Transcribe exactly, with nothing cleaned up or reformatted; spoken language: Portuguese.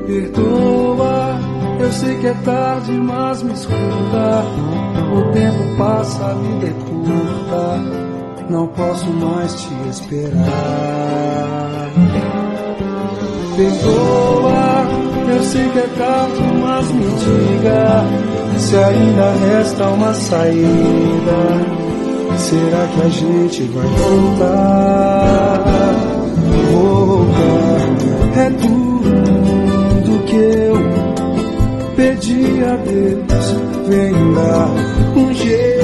Perdoa, eu sei que é tarde, mas me escuta. O tempo passa, a vida é curta, não posso mais te esperar. Perdoa, eu sei que é tarde, mas me diga se ainda resta uma saída. Será que a gente vai voltar? Voltar é tudo que eu pedi a Deus. Vem dar um jeito.